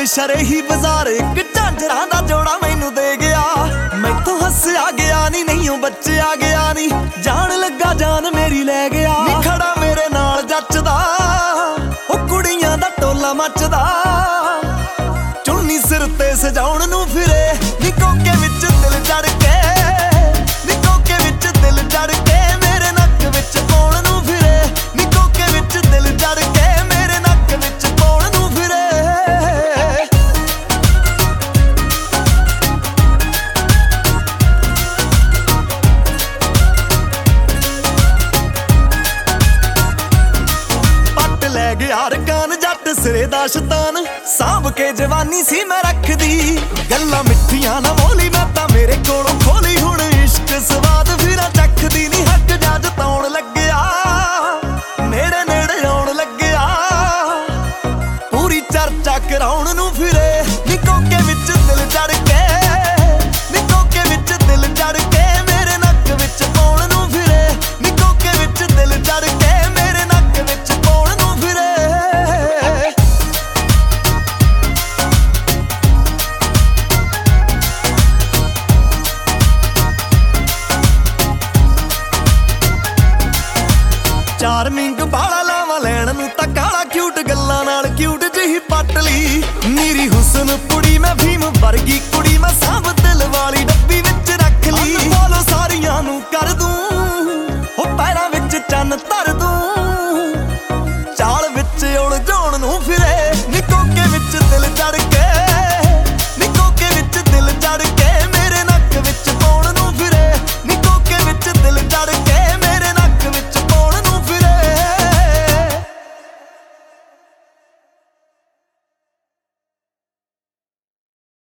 ਸ਼ਰੇ ਹੀ ਬਾਜ਼ਾਰ ਇੱਕ ਝਾਂਜਰਾਂ ਦਾ ਜੋੜਾ ਮੈਨੂੰ ਦੇ ਗਿਆ। ਮੈਥੋਂ ਹੱਸਿਆ ਗਿਆ ਨਹੀਂ ਬੱਚਿਆ ਗਿਆ ਨੀ, ਜਾਣ ਲੱਗਾ ਜਾਨ ਮੇਰੀ ਲੈ ਗਿਆ। ਨੀ ਖੜਾ ਮੇਰੇ ਨਾਲ ਜੱਚਦਾ ਉਹ ਕੁੜੀਆਂ ਦਾ ਟੋਲਾ ਮੱਚਦਾ, ਚੁੰਨੀ ਸਿਰ ਤੇ ਸਜਾਉਣ ਨੂੰ ਫਿਰੇ ਨੀ ਕੋਕੇ ਵਿੱਚ ਦਿਲ ਚੜ ਕੇ, ਨੀ ਕੋਕੇ ਵਿੱਚ ਦਿਲ ਚੜ ਕੇ ਮੇਰੇ ਨੱਕ ਵਿੱਚ ਪਾਉਣ ਨੂੰ ਫਿਰੇ, ਨੀ ਕੋਕੇ ਵਿੱਚ ਦਿਲ ਚੜ ਕੇ ਮੇਰੇ ਨੱਕ ਵਿੱਚ ਪਾਉਣ ਨੂੰ ਫਿਰੇ। ਲੈ ਗਿਆ ਰਕਾਨ ਜੱਟ ਸਿਰੇ ਦਾ ਸ਼ੈਤਾਨ, ਸਾਂਭ ਕੇ ਜਵਾਨੀ ਸੀ ਮੈਂ ਰੱਖਦੀ, ਗੱਲਾਂ ਮਿੱਠੀਆਂ ਨਾ ਮੋਲੀ ਮੈਂ ਤਾਂ ਮੇਰੇ ਕੋਲੋਂ ਖੋਲੀ। ਹੁਣ ਇਸ਼ਕ ਸਵਾਦ ਫਿਰਾਂ ਚੱਖਦੀ ਨੀ, ਹੱਕ ਜਾ ਜਤਾਉਣ ਲੱਗਿਆ ਨੇੜੇ ਨੇੜੇ ਆਉਣ ਲੱਗਿਆ, ਪੂਰੀ ਚਰਚਾ ਕਰਾਉਣ ਨੂੰ ਫਿਰੇ ਨੀ ਕੋਕੇ ਵਿੱਚ ਦਿਲ ਚੜ ਕੇ, ਨੀ ਕੋਕੇ ਵਿੱਚ ਦਿਲ ਚੜ ਕੇ ਮੇਰੇ ਨੱਕ ਵਿੱਚ ਪਾਉਣ ਨੂੰ ਫਿਰੇ, ਨੀ ਕੋਕੇ ਵਿੱਚ ਦਿਲ ਚੜ ਕੇ ਮੇਰੇ ਨੱਕ ਵਿੱਚ ਪਾਉਣ ਨੂੰ ਫਿਰੇ। ਚਾਰਮਿੰਗ ਬਾਲਾ ਲਾਵਾਂ ਲੈਣ ਨੂੰ ਤਾਂ ਕਾਲਾ ਕਿਊਟ ਗੱਲਾਂ ਨਾਲ ਕਿਊਟ ਜਿਹੀ ਪੱਟ ਲਈ, ਨੀਰੀ ਹੁਸਨ ਕੁੜੀ ਮੈਂ ਭੀਮ ਵਰਗੀ ਕੁੜੀ ਮੈਂ, ਸਭ ਦਿਲ ਵਾਲੀ ਡੱਬੀ